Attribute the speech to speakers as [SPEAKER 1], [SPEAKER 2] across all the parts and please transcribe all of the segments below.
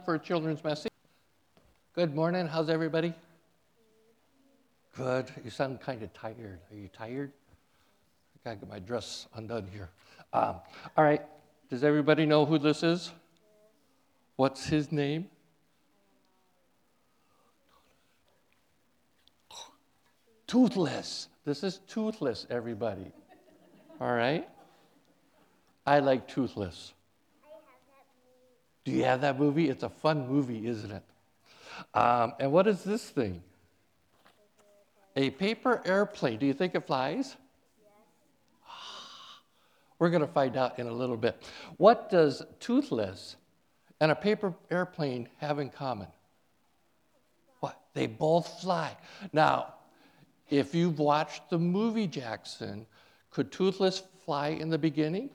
[SPEAKER 1] for a children's message. Good morning. How's everybody? Good. You sound kind of tired. Are you tired? I got to get my dress undone here. All right. Does everybody know who this is? What's his name? Toothless. This is Toothless, everybody. All right? I like Toothless. Do you have that movie? It's a fun movie, isn't it? And what is this thing? A paper airplane. Do you think it flies? Yes. We're going to find out in a little bit. What does Toothless and a paper airplane have in common? What? They both fly. Now, if you've watched the movie Jackson, could Toothless fly in the beginning?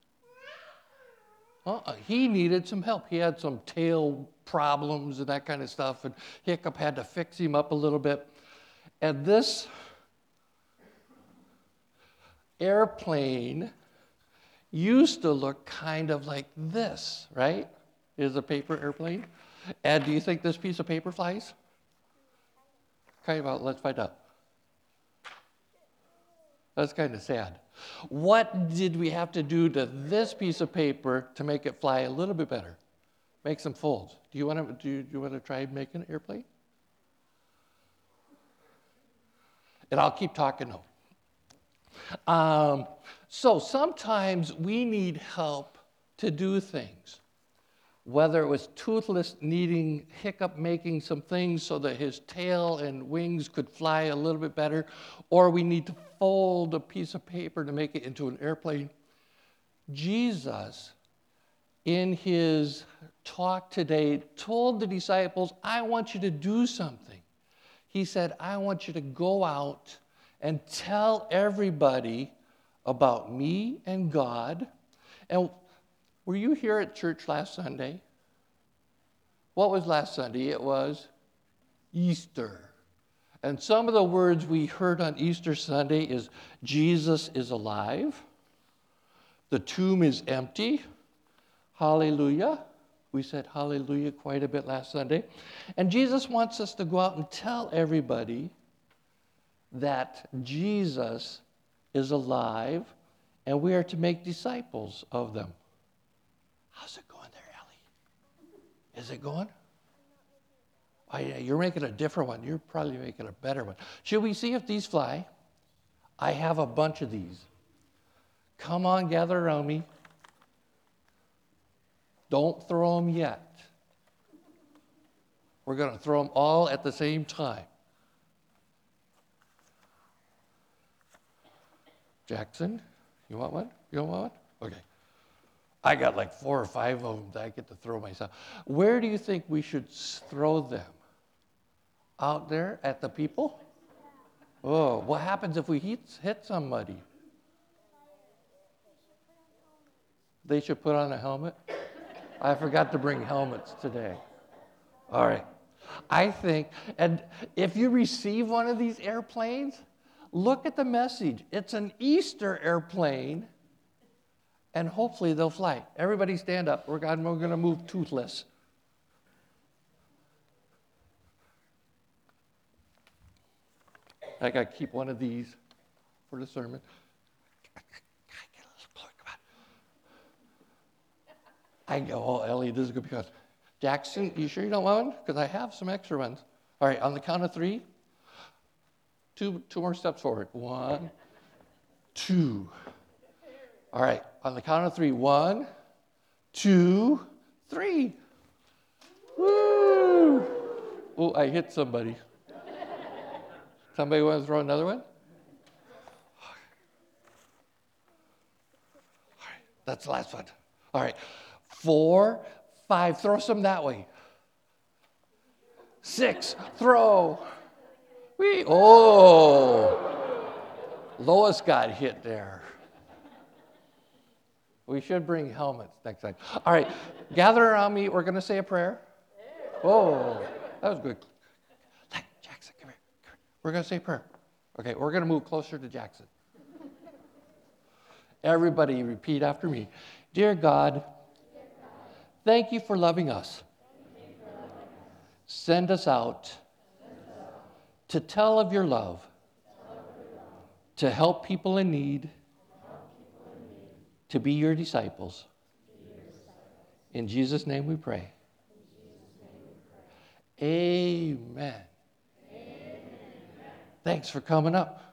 [SPEAKER 1] He needed some help. He had some tail problems and that kind of stuff, and Hiccup had to fix him up a little bit. And this airplane used to look kind of like this, right? Is a paper airplane. And do you think this piece of paper flies? Let's find out. That's kind of sad. What did we have to do to this piece of paper to make it fly a little bit better? Make some folds. Do you want to try making an airplane? And I'll keep talking now. So sometimes we need help to do things. Whether it was Toothless needing Hiccup making some things so that his tail and wings could fly a little bit better, or we need to fold a piece of paper to make it into an airplane. Jesus, in his talk today, told the disciples, I want you to do something. He said, I want you to go out and tell everybody about me and God. And were you here at church last Sunday? What was last Sunday? It was Easter. And some of the words we heard on Easter Sunday is Jesus is alive. The tomb is empty. Hallelujah. We said hallelujah quite a bit last Sunday. And Jesus wants us to go out and tell everybody that Jesus is alive and we are to make disciples of them. How's it going there, Ellie? Is it going? Oh, yeah, you're making a different one. You're probably making a better one. Should we see if these fly? I have a bunch of these. Come on, gather around me. Don't throw them yet. We're going to throw them all at the same time. Jackson, you want one? You don't want one? Okay. I got like 4 or 5 of them that I get to throw myself. Where do you think we should throw them? Out there at the people? Oh, what happens if we hit somebody? They should put on a helmet? I forgot to bring helmets today. All right. I think, and if you receive one of these airplanes, look at the message. It's an Easter airplane, and hopefully they'll fly. Everybody stand up. We're going to move Toothless. I got to keep one of these for the sermon. I go, oh, Ellie, this is good because Jackson, you sure you don't want one? Because I have some extra ones. All right, on the count of 3, two more steps forward. 1, 2. All right, on the count of 3, 1, 2, 3. Woo! Oh, I hit somebody. Somebody want to throw another one? All right, that's the last one. All right, 4, 5, throw some that way. 6, throw. Whee! Oh, Lois got hit there. We should bring helmets next time. All right, gather around me. We're going to say a prayer. Oh, that was good. Jackson, come here. We're going to say a prayer. Okay, we're going to move closer to Jackson. Everybody repeat after me. Dear God, thank you for loving us. Send us out to tell of your love, to help people in need, to be your disciples. In Jesus' name we pray. Amen. Thanks for coming up.